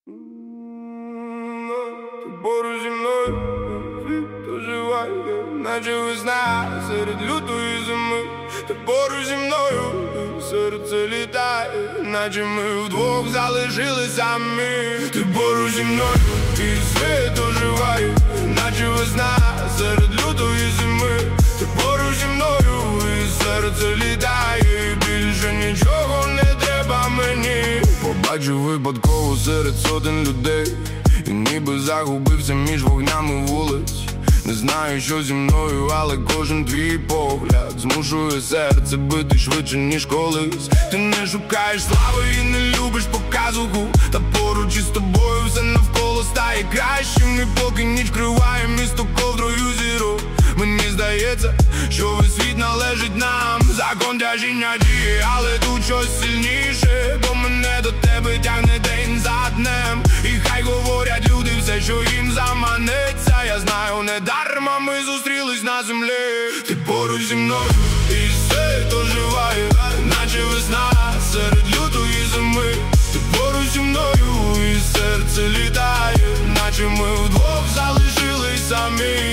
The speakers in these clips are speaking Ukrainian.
Ти поруч зі мною, світ оживає, наче весна серед лютої зими. Ти поруч зі мною, серце літає, наче ми вдвох залишились самі. Ти поруч зі мною, і світ оживає, наче весна серед лютої зими. Ти поруч зі мною, і серце літає, більше нічого не треба мені. Побачив випадково серед сотень людей, і ніби загубився між вогнями вулиць. Не знаю, що зі мною, але кожен твій погляд змушує серце бити швидше, ніж колись. Ти не шукаєш слави і не любиш показуху, та поруч із тобою все навколо стає кращим. І поки ніч вкриває місто ковдрою зірок, мені здається, що весь світ належить нам. Закон тяжіння діє, але тут щось сильніше, бо мене до тебе тягне день за днем. І хай говорять люди все, що їм заманеться, я знаю, не дарма ми зустрілись на землі. Ти поруч зі мною, і світ оживає, наче весна серед лютої зими. Ти поруч зі мною, і серце літає, наче ми вдвох залишились самі.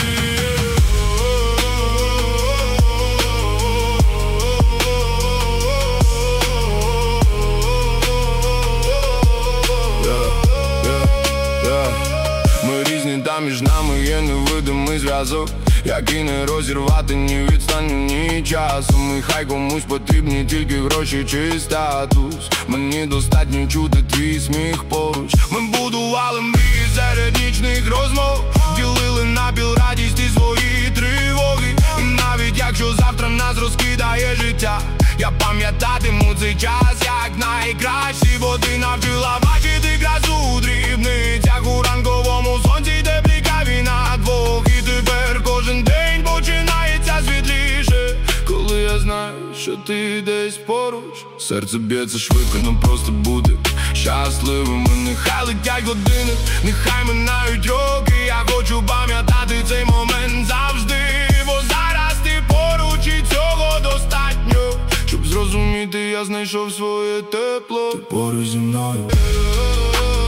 Та між нами є невидимий зв'язок, який не розірвати ні відстані, ні часом. І хай комусь потрібні тільки гроші чи статус, мені достатньо чути твій сміх поруч. Ми будували мрії серед нічних розмов, ділили напіл радість і свої тривоги. І навіть якщо завтра нас розкидає життя, я пам'ятатиму цей час як найкращий, бо ти навчила бачити красу у дрібницях, у ранковому сонці теплій каві на двох. І тепер кожен день починається світліше, коли я знаю, що ти десь поруч. Серце б'ється швидко, но просто бути щасливими. Нехай летять години, нехай минають роки, я хочу пам'ятати цей момент завжди, бо зараз ти поруч і цього достатньо, щоб зрозуміти, я знайшов своє тепло. Ти поруч зі мною.